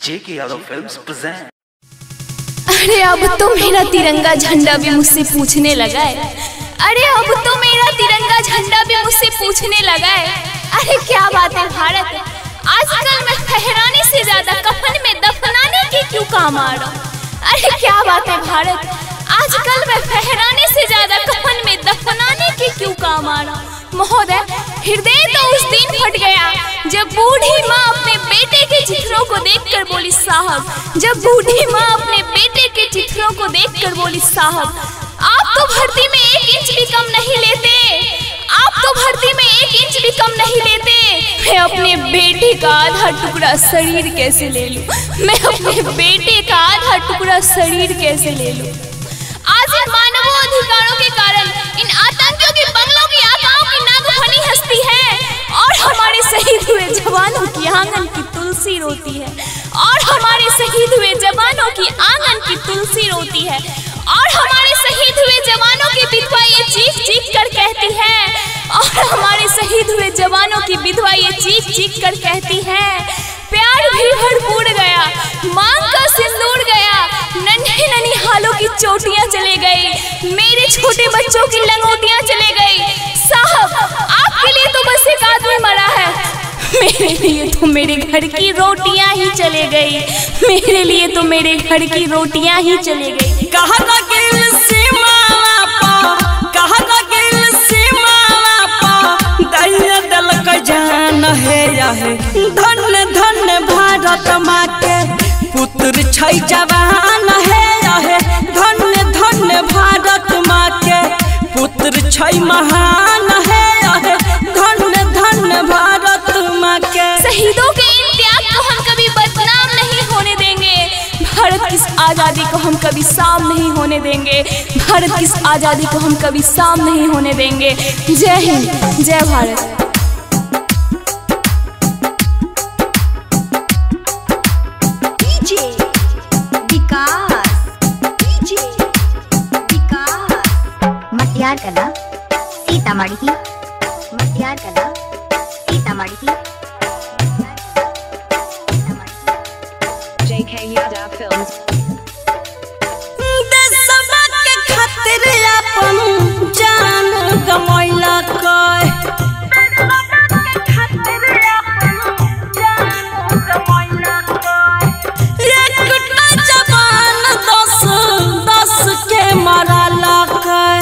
जेके Yadav films present. अरे अब तो मेरा तिरंगा झंडा भी मुझसे पूछने लगा है। अरे अब तो मेरा तिरंगा झंडा भी मुझसे पूछने लगा है। अरे क्या बात है भारत, आजकल मैं फहराने से ज्यादा कफन में दफनाने के क्यों काम आ रहा हूँ। अरे क्या बात है भारत, आजकल मैं फहराने से ज्यादा कफन में दफनाने के क्यों काम आ रहा हूँ। महोदय, हृदय तो उस दिन फट गया जब बूढ़ी माँ अपने बेटे के चित्रों को देखकर बोली साहब, जब बूढ़ी माँ अपने बेटे के चित्रों को देखकर बोली साहब, आप तो भर्ती में 1 इंच भी कम नहीं लेते, आप तो भर्ती में 1 इंच भी कम नहीं लेते। मैं अपने बेटे का आधा टुकड़ा शरीर कैसे ले लूं, मैं अपने बेटे का आधा टुकड़ा शरीर कैसे ले लूं। आज इन मानव अधिकारों के कारण इन आतंकियों के बंगलों की आकाओं की नागफनी हंसती है और हमारे शहीद हुए जवानों की आंगन की तुलसी रोती है, और हमारे शहीद हुए जवानों की आंगन की तुलसी रोती है, और हमारे शहीद हुए जवानों की विधवा ये चीख चीख कर कहती है, और हमारे शहीद हुए जवानों की विधवा ये चीख चीख कर कहती है। प्यार भी भरपूर गया, मांग का सिंदूर गया, नन्हे ननिहालों की चोटियां चले गई, मेरे छोटे बच्चों की लंगोटियां चले गई। साहब, आपके लिए तो बस एक आदमी मरा है, मेरे लिए तो मेरे घर की रोटियां ही चले गई, मेरे लिए तो मेरे घर की रोटियां ही चले गई। कहा लगिल सीमा पा, कहा लगिल सीमा पा, दैया दल का जान है याहे। धन धन भारत माँ के पुत्र छै जवान है याहे। धन धन भारत माँ के पुत्र छै महान है याहे। धन धन भारत माँ के। शहीदों के इन त्याग को हम कभी बदनाम नहीं होने देंगे, भारत की इस आज़ादी को हम कभी साम नहीं होने देंगे, भारत की इस आज़ादी को हम कभी साम नहीं होने देंगे। जय हिंद, जय भारत। मटियार कला सीतामढ़ी, मटियार कला सीतामढ़ी। JK Yadav Films। देशवा के खातिर अपन जान गमैला कोई, एकटा जवान 10 के मरला कोई।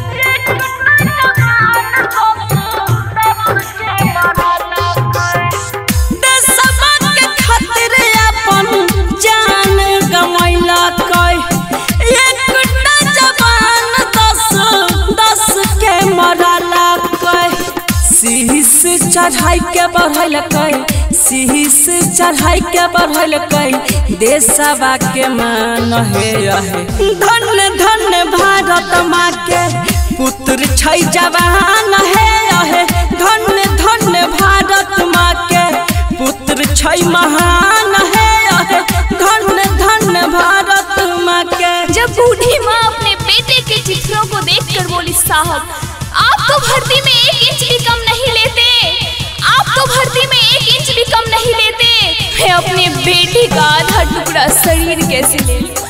देशवा के खातिर अपन जान गमैला कोई, एकटा जवान 10 के मरला कोई। शीश चढ़ाई के बढ़ल कोई, शीश चढ़ाई के बढ़ल कोई, देशवा के मान है रहे। धन धन भारत माँ के पुत्र छै जवान है रहे। धन धन भारत माँ के पुत्र छै महान है रहे। धन धन भारत माँ के। जब बूढ़ी माँ अपने बेटे के चित्रों को देखकर बोली साहब, आप तो भर्ती में 1 इंच भी कम नहीं लेते, आप तो भर्ती में 1 इंच भी कम नहीं लेते। मैं अपने बेटे का आधा टुकड़ा शरीर कैसे ले लूं।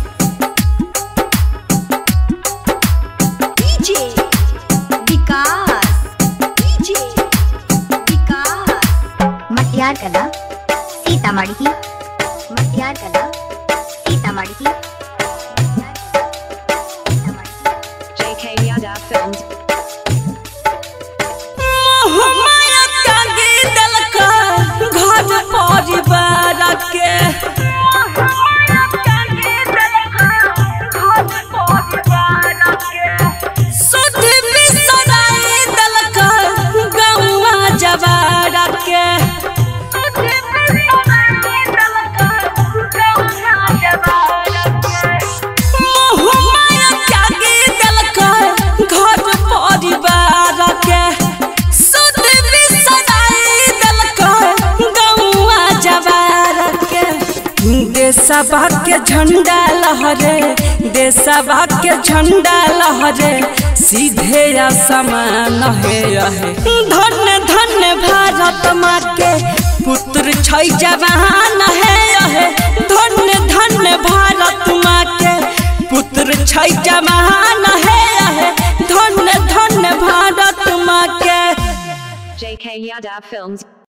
मटियार कला सीतामढ़ी, मटियार कला सीतामढ़ी। JK Yadav Films। मोहमाया त्यागी दल का घर परिवार के, सुध बिसराई दल का गौवा जवार के। मोहमाया त्यागी दल का घर परिवार के, सुध बिसराई दल का गौवा जवार के। देशवा के झंडा लहरे, देशवा के झंडा लहरे, सीधे आसमान है रहे। धन धन भारत माँ के पुत्र छै जवान है रहे। छै जमान है धन्य धन्य भारत माँ के। JK Yadav Films